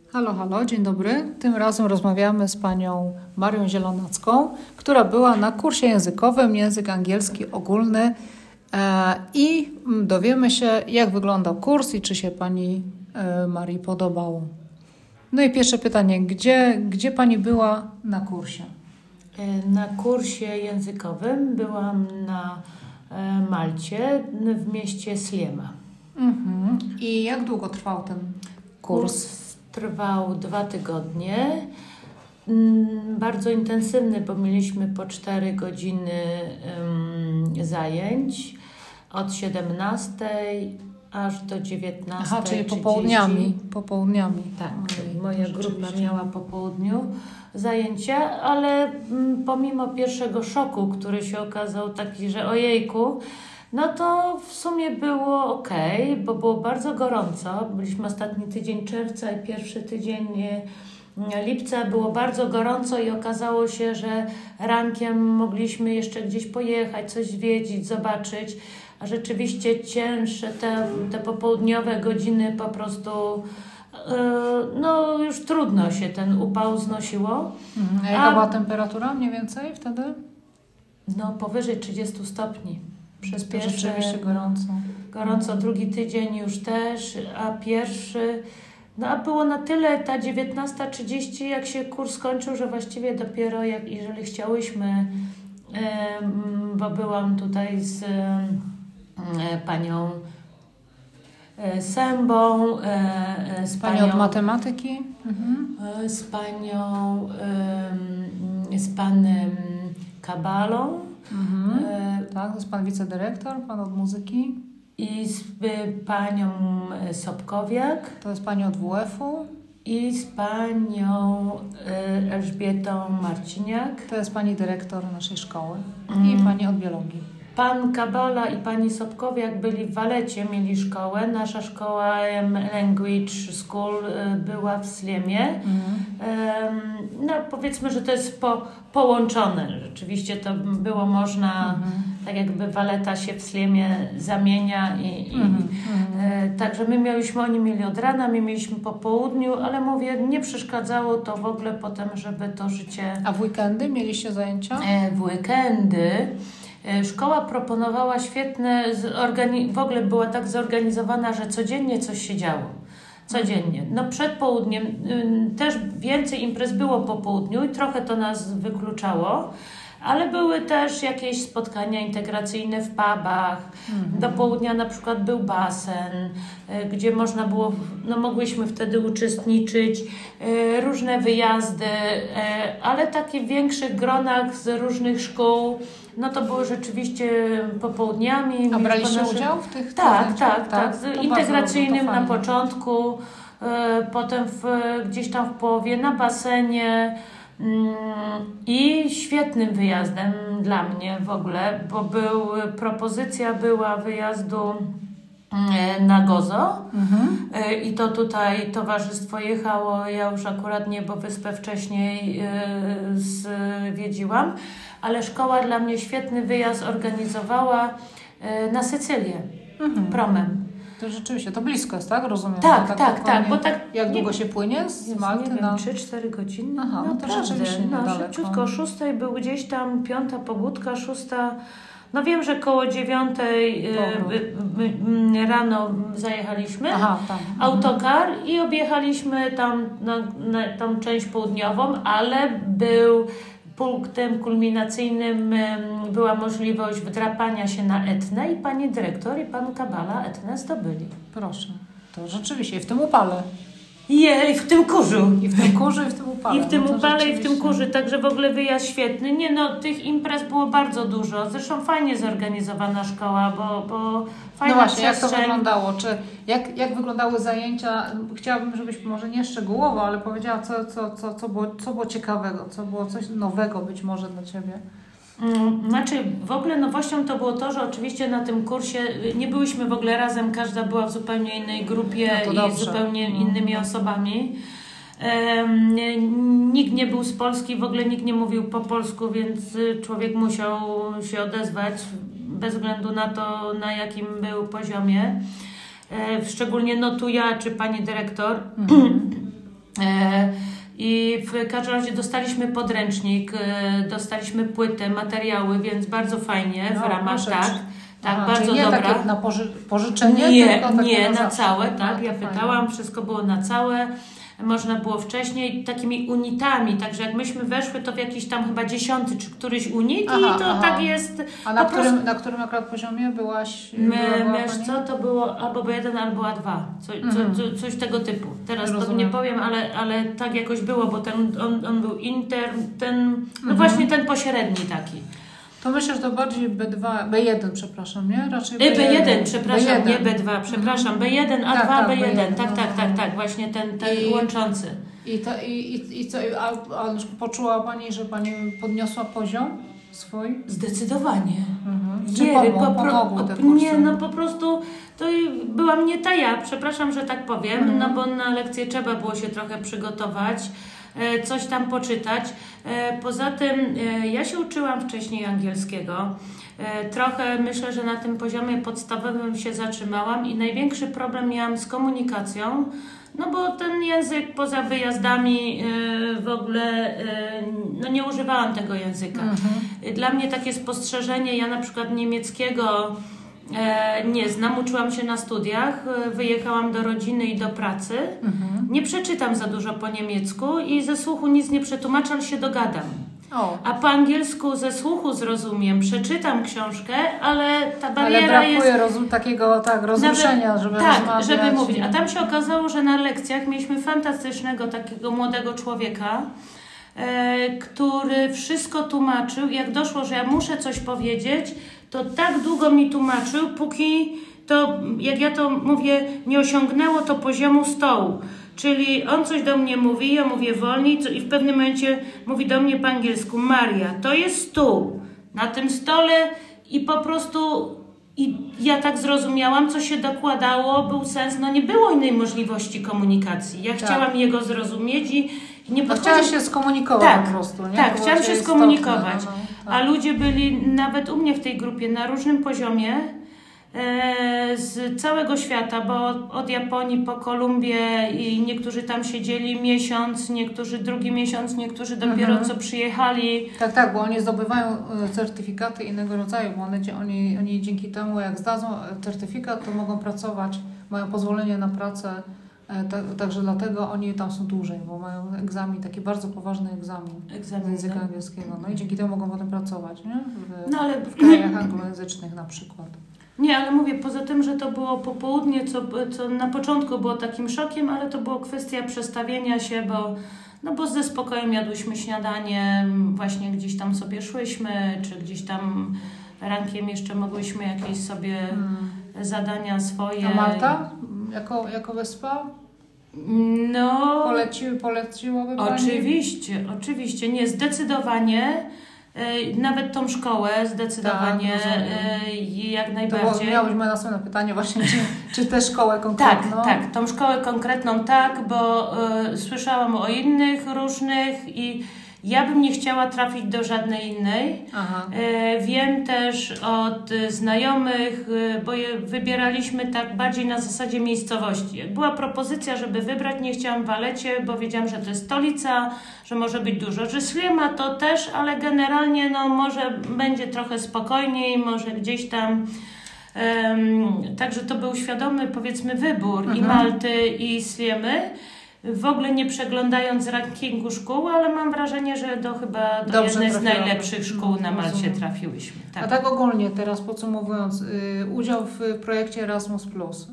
Halo, halo, dzień dobry. Tym razem rozmawiamy z panią Marią Zielonacką, która była na kursie językowym Język Angielski Ogólny i dowiemy się, jak wyglądał kurs i czy się pani Marii podobało. No i pierwsze pytanie, gdzie pani była na kursie? Na kursie językowym byłam na Malcie w mieście Sliema. I jak długo trwał ten kurs? Trwał 2 tygodnie. Bardzo intensywny, bo mieliśmy po 4 godziny zajęć od 17 aż do 19. Aha, czyli popołudniami. Tak, moja grupa miała po południu zajęcia, ale pomimo pierwszego szoku, który się okazał taki, że ojejku, no to w sumie było okej, bo było bardzo gorąco. Byliśmy ostatni tydzień czerwca i pierwszy tydzień lipca. Było bardzo gorąco i okazało się, że rankiem mogliśmy jeszcze gdzieś pojechać, coś zwiedzić, zobaczyć. A rzeczywiście cięższe te popołudniowe godziny po prostu no już trudno się ten upał znosiło. A jaka była temperatura mniej więcej wtedy? No powyżej 30 stopni. Przez pierwszy, rzeczywiście gorąco. Gorąco, drugi tydzień już też, a pierwszy... No a było na tyle, ta 19:30, jak się kurs skończył, że właściwie dopiero jeżeli chciałyśmy, bo byłam tutaj z panią Sębą, z panią od matematyki? Z panią, z panem Kabalą. Tak, to jest pan wicedyrektor, pan od muzyki. I z panią Sobkowiak. To jest pani od WF-u. I z panią Elżbietą Marciniak. To jest pani dyrektor naszej szkoły. I pani od biologii. Pan Kabala i pani Sobkowiak byli w Walecie, mieli szkołę. Nasza szkoła Language School była w Sliemie. No powiedzmy, że to jest połączone. Rzeczywiście to było można, tak jakby Waleta się w Sliemie zamienia. Także oni mieli od rana, my mieliśmy po południu, ale mówię, nie przeszkadzało to w ogóle potem, żeby to życie... A w weekendy mieliście zajęcia? W weekendy szkoła proponowała świetne, w ogóle była tak zorganizowana, że codziennie coś się działo. Codziennie. No przed południem też więcej imprez było po południu i trochę to nas wykluczało, ale były też jakieś spotkania integracyjne w pubach. Do południa na przykład był basen, gdzie można było, no mogłyśmy wtedy uczestniczyć, różne wyjazdy, ale takie w większych gronach z różnych szkół. No to było rzeczywiście popołudniami. A braliście udział w tych Tak. To integracyjnym to na początku, potem gdzieś tam w połowie na basenie i świetnym wyjazdem dla mnie w ogóle, bo propozycja była wyjazdu na Gozo i to tutaj towarzystwo jechało, ja już akurat nie, bo wyspę wcześniej zwiedziłam, ale szkoła dla mnie świetny wyjazd organizowała na Sycylię promem. To rzeczywiście, to blisko jest, tak? Rozumiem. Tak. Bo tak jak długo się płynie z Malty? Nie wiem, 3-4 godziny. Aha, no to rzeczywiście niedaleko. Szybciutko, o 6 był gdzieś tam, 5 pobudka, 6. No wiem, że koło 9 rano zajechaliśmy. Autokar i objechaliśmy tam tą część południową, ale był punktem kulminacyjnym, była możliwość wdrapania się na Etnę i pani dyrektor i pan Kabala Etnę zdobyli. Proszę, to rzeczywiście i w tym upale. I w tym kurzu. I w tym kurzu, i w tym upale. I w tym upale, i w tym kurzu. Także w ogóle wyjazd świetny. Nie no, tych imprez było bardzo dużo. Zresztą fajnie zorganizowana szkoła, bo fajna No właśnie, przestrzeń. jak to wyglądało? Jak wyglądały zajęcia? Chciałabym, żebyś może nie szczegółowo, ale powiedziała, co było ciekawego, co było coś nowego być może dla Ciebie. Znaczy, w ogóle nowością to było to, że oczywiście na tym kursie nie byłyśmy w ogóle razem, każda była w zupełnie innej grupie i z zupełnie innymi osobami. Nikt nie był z Polski, w ogóle nikt nie mówił po polsku, więc człowiek musiał się odezwać bez względu na to, na jakim był poziomie. Szczególnie tu ja czy pani dyrektor. I w każdym razie dostaliśmy podręcznik, dostaliśmy płytę, materiały, więc bardzo fajnie w ramach, tak, bardzo nie dobra. Takie na pożyczenie? Nie, na całe, tak. Ja pytałam, wszystko było na całe. Można było wcześniej takimi unitami, także jak myśmy weszły, to w jakiś tam chyba 10. czy któryś unit tak jest. A na którym akurat poziomie byłaś? Wiesz co, to było albo B1, albo A2, coś tego typu. Teraz to nie powiem, ale tak jakoś było, bo on był właśnie ten pośredni taki. To myślę, że to bardziej B1, przepraszam, nie? Raczej B1, przepraszam, nie B2, przepraszam, B1, A2, B1, tak, właśnie ten łączący. I co, a poczuła Pani, że Pani podniosła poziom swój? Zdecydowanie. Czy pomogły te kursy? Nie, no po prostu to byłam nie ta ja, przepraszam, że tak powiem, no bo na lekcję trzeba było się trochę przygotować, coś tam poczytać. Poza tym ja się uczyłam wcześniej angielskiego. Trochę myślę, że na tym poziomie podstawowym się zatrzymałam i największy problem miałam z komunikacją, no bo ten język poza wyjazdami w ogóle nie używałam tego języka. Dla mnie takie spostrzeżenie, ja na przykład niemieckiego nie znam, uczyłam się na studiach, wyjechałam do rodziny i do pracy. Nie przeczytam za dużo po niemiecku i ze słuchu nic nie przetłumaczę, ale się dogadam. A po angielsku ze słuchu zrozumiem, przeczytam książkę, ale ta bariera jest... Ale brakuje takiego rozruszenia, żeby rozmawiać. Żeby mówić. A tam się okazało, że na lekcjach mieliśmy fantastycznego takiego młodego człowieka, który wszystko tłumaczył. Jak doszło, że ja muszę coś powiedzieć, to tak długo mi tłumaczył, póki to, jak ja to mówię, nie osiągnęło to poziomu stołu. Czyli on coś do mnie mówi, ja mówię wolniej i w pewnym momencie mówi do mnie po angielsku: Maria, to jest stół. Na tym stole i po prostu ja tak zrozumiałam, co się dokładało, był sens, nie było innej możliwości komunikacji. Ja chciałam jego zrozumieć i nie podchodzić... Chciałaś się skomunikować po prostu, nie? Tak, chciałam się skomunikować. A ludzie byli nawet u mnie w tej grupie na różnym poziomie, z całego świata, bo od Japonii po Kolumbię i niektórzy tam siedzieli miesiąc, niektórzy drugi miesiąc, niektórzy dopiero co przyjechali. Tak, bo oni zdobywają certyfikaty innego rodzaju, bo oni dzięki temu, jak zdadzą certyfikat, to mogą pracować, mają pozwolenie na pracę, także dlatego oni tam są dłużej, bo mają egzamin, taki bardzo poważny egzamin z języka angielskiego. No i dzięki temu mogą potem pracować, nie? W krajach anglojęzycznych na przykład. Nie, ale mówię, poza tym, że to było popołudnie, co na początku było takim szokiem, ale to była kwestia przestawienia się, bo ze spokojem jadłyśmy śniadanie, właśnie gdzieś tam sobie szłyśmy, czy gdzieś tam rankiem jeszcze mogłyśmy jakieś sobie zadania swoje. A Malta jako wyspa? No... Poleciłaby Pani? Oczywiście. Nie, zdecydowanie. Nawet tą szkołę zdecydowanie jak najbardziej. To miałyśmy następne pytanie właśnie, czy tę szkołę konkretną? Tak, tą szkołę konkretną bo słyszałam o innych różnych i ja bym nie chciała trafić do żadnej innej. Wiem też od znajomych, bo je wybieraliśmy tak bardziej na zasadzie miejscowości. Jak była propozycja, żeby wybrać, nie chciałam w Valecie, bo wiedziałam, że to jest stolica, że może być dużo. Że Sliema to też, ale generalnie może będzie trochę spokojniej, może gdzieś tam. Także to był świadomy, powiedzmy, wybór i Malty, i Sliemy. W ogóle nie przeglądając rankingu szkół, ale mam wrażenie, że chyba do jednej z najlepszych szkół na Malcie trafiłyśmy. Tak. A tak ogólnie teraz podsumowując, udział w projekcie Erasmus+,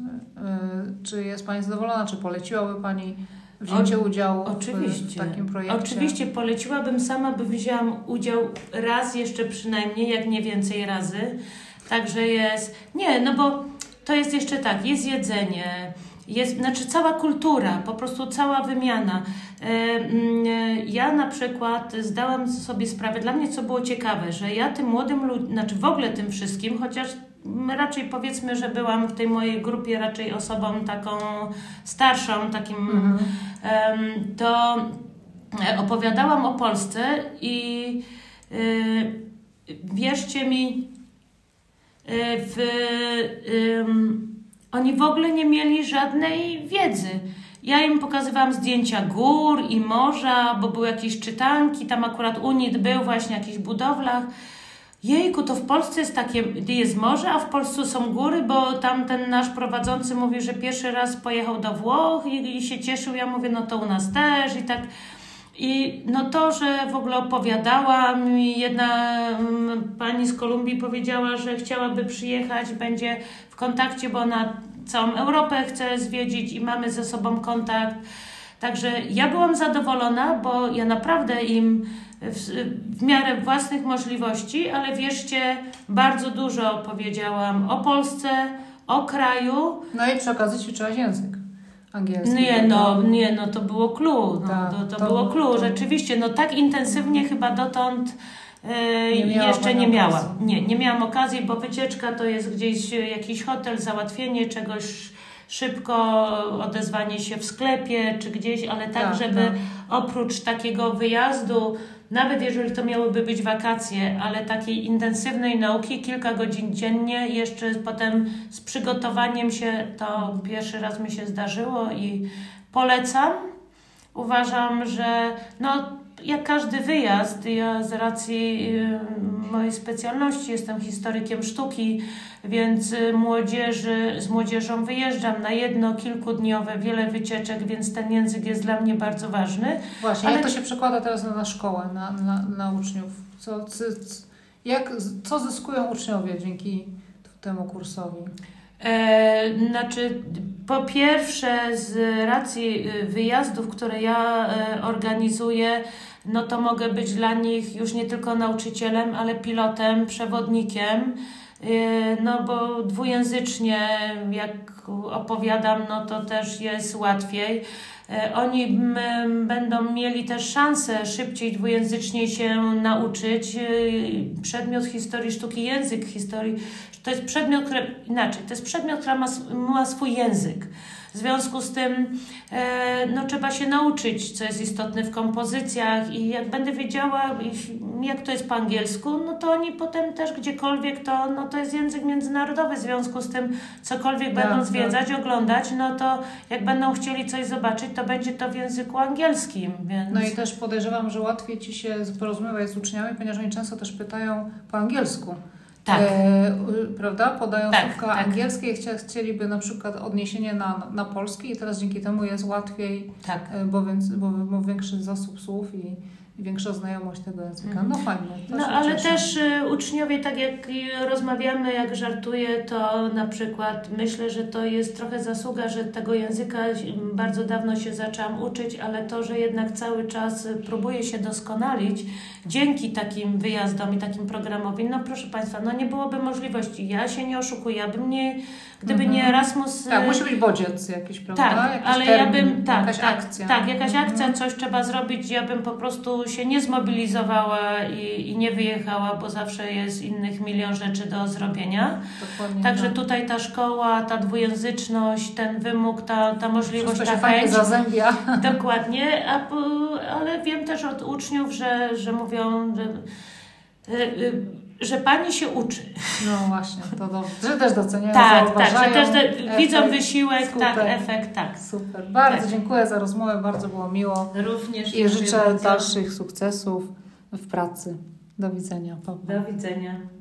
czy jest Pani zadowolona, czy poleciłaby Pani wzięcie udziału w takim projekcie? Oczywiście poleciłabym, sama wzięłam udział raz jeszcze przynajmniej, jak nie więcej razy. Także bo to jest jeszcze tak, jest jedzenie, cała kultura, po prostu cała wymiana. Ja na przykład zdałam sobie sprawę, dla mnie co było ciekawe, że ja tym młodym ludziom, w ogóle tym wszystkim, chociaż raczej powiedzmy, że byłam w tej mojej grupie raczej osobą taką starszą, to opowiadałam o Polsce i wierzcie mi, oni w ogóle nie mieli żadnej wiedzy. Ja im pokazywałam zdjęcia gór i morza, bo były jakieś czytanki, tam akurat UNIT był właśnie w jakichś budowlach. Jejku, to w Polsce jest morze, a w Polsce są góry, bo tam ten nasz prowadzący mówił, że pierwszy raz pojechał do Włoch i się cieszył. Ja mówię, no to u nas też i tak. I no to, że w ogóle opowiadała mi, jedna pani z Kolumbii powiedziała, że chciałaby przyjechać, będzie w kontakcie, bo ona całą Europę chce zwiedzić i mamy ze sobą kontakt. Także ja byłam zadowolona, bo ja naprawdę im w miarę własnych możliwości, ale wierzcie, bardzo dużo opowiedziałam o Polsce, o kraju. No i przy okazji ćwiczyłaś język angielski. Nie, to było clue. To było clue, rzeczywiście. No tak intensywnie chyba dotąd jeszcze nie miałam. Nie miałam okazji, bo wycieczka to jest gdzieś jakiś hotel, załatwienie czegoś szybko, odezwanie się w sklepie czy gdzieś, ale tak, żeby oprócz takiego wyjazdu, nawet jeżeli to miałyby być wakacje, ale takiej intensywnej nauki, kilka godzin dziennie, jeszcze potem z przygotowaniem się, to pierwszy raz mi się zdarzyło i polecam. Uważam, że jak każdy wyjazd, ja z racji mojej specjalności jestem historykiem sztuki, więc z młodzieżą wyjeżdżam na kilkudniowe, wiele wycieczek, więc ten język jest dla mnie bardzo ważny. Właśnie, jak to się przekłada teraz na szkołę, na uczniów? Co zyskują uczniowie dzięki temu kursowi? Po pierwsze, z racji wyjazdów, które ja organizuję, no to mogę być dla nich już nie tylko nauczycielem, ale pilotem, przewodnikiem, no bo dwujęzycznie jak opowiadam, no to też jest łatwiej. Oni będą mieli też szansę szybciej dwujęzycznie się nauczyć. Przedmiot historii sztuki, język historii, to jest przedmiot, który ma swój język. W związku z tym trzeba się nauczyć, co jest istotne w kompozycjach i jak będę wiedziała, jak to jest po angielsku, no to oni potem też gdziekolwiek to jest język międzynarodowy. W związku z tym cokolwiek będą zwiedzać, oglądać, no to jak będą chcieli coś zobaczyć, to będzie to w języku angielskim. Więc... No i też podejrzewam, że łatwiej Ci się porozumiewać z uczniami, ponieważ oni często też pytają po angielsku. Tak. Prawda? Podają słówka angielskie i chcieliby na przykład odniesienie na polski i teraz dzięki temu jest łatwiej, bo ma większy zasób słów i większa znajomość tego języka. No fajnie. Ale też uczniowie, tak jak rozmawiamy, jak żartuję, to na przykład myślę, że to jest trochę zasługa, że tego języka bardzo dawno się zaczęłam uczyć, ale to, że jednak cały czas próbuję się doskonalić dzięki takim wyjazdom i takim programowi, no proszę Państwa, nie byłoby możliwości. Ja się nie oszukuję, gdyby nie Erasmus... Tak, musi być bodziec jakiś, prawda? Tak, jakiś ale termin, jakaś akcja. Tak, jakaś akcja, coś trzeba zrobić. Ja bym po prostu się nie zmobilizowała i nie wyjechała, bo zawsze jest innych milion rzeczy do zrobienia. Dokładnie. Także tutaj ta szkoła, ta dwujęzyczność, ten wymóg, ta możliwość, wszystko ta się fajnie zazębia. Dokładnie, ale wiem też od uczniów, że mówią, że pani się uczy. No właśnie, to dobrze. Że też doceniają, zauważają. Że też widzą wysiłek, efekt. Super. Bardzo dziękuję za rozmowę, bardzo było miło. Również. I życzę dalszych sukcesów w pracy. Do widzenia. Do widzenia.